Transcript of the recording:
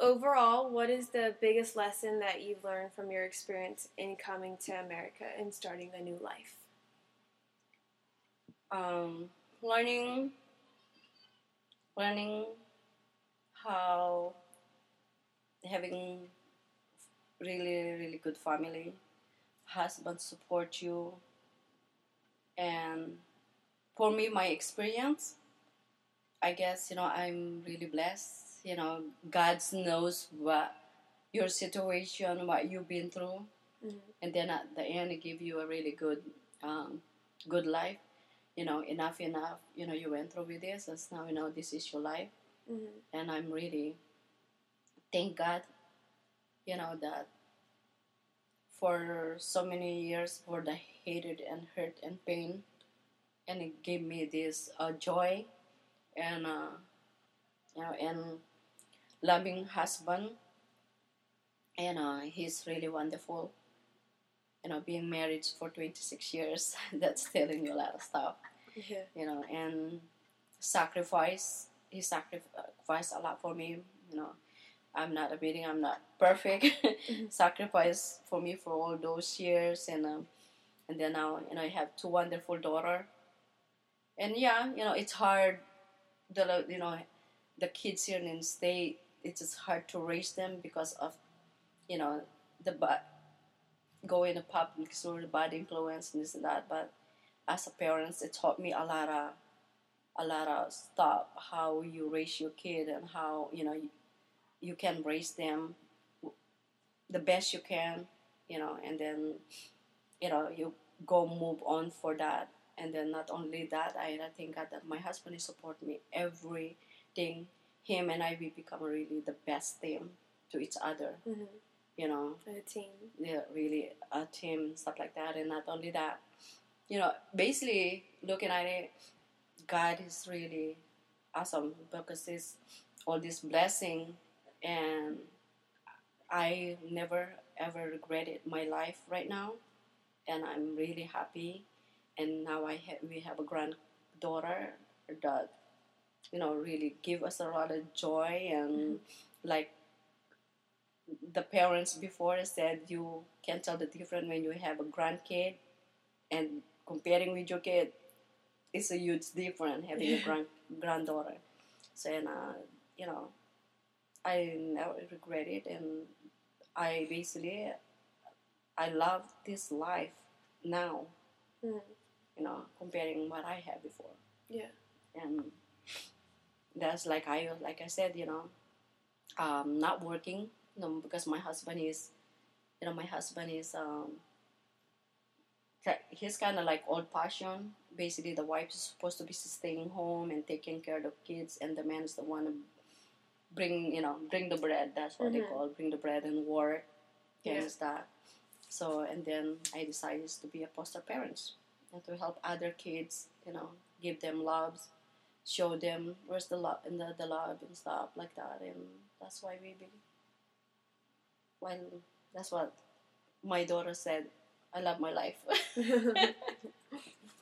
overall, what is the biggest lesson that you've learned from your experience in coming to America and starting a new life? Um, learning, learning how having really, really good family, husband support you, and for me, my experience, I guess, I'm really blessed. God knows what your situation, what you've been through, and then at the end, it give you a really good life. Enough. You went through with this, and now this is your life, and I'm really thank God. That for so many years for the hated and hurt and pain, and it gave me this joy and and loving husband, and he's really wonderful. Being married for 26 years, that's telling you a lot of stuff. Yeah. And sacrifice. He sacrificed a lot for me. I'm not admitting I'm not perfect. Sacrifice for me for all those years, and then now I have two wonderful daughter. And yeah, it's hard. The kids here in the state, it's just hard to raise them because of the going to public school, the bad influence and this and that. But as a parent, it taught me a lot of stuff, how you raise your kid and how you can raise them the best you can, and then you go move on for that. And then not only that, I think that my husband is support me everything. Him and I, we become really the best team to each other. A team. Yeah, really a team, stuff like that. And not only that, basically looking at it, God is really awesome because it's all this blessing, and I never ever regretted my life right now, and I'm really happy. And now we have a granddaughter that really give us a lot of joy, and like the parents before said, you can tell the difference when you have a grandkid and comparing with your kid. It's a huge difference having a granddaughter. So and I never regret it, and I basically I love this life now. Comparing what I had before. Yeah. And that's like I said, not working, because my husband is, he's kind of like old fashioned. Basically, the wife is supposed to be staying home and taking care of the kids, and the man is the one to bring the bread. That's what they call bring the bread and work, and that. So, and then I decided to be a foster parent and to help other kids, give them loves, show them where's the love and the love and stuff like that. And that's why well, that's what my daughter said. I love my life.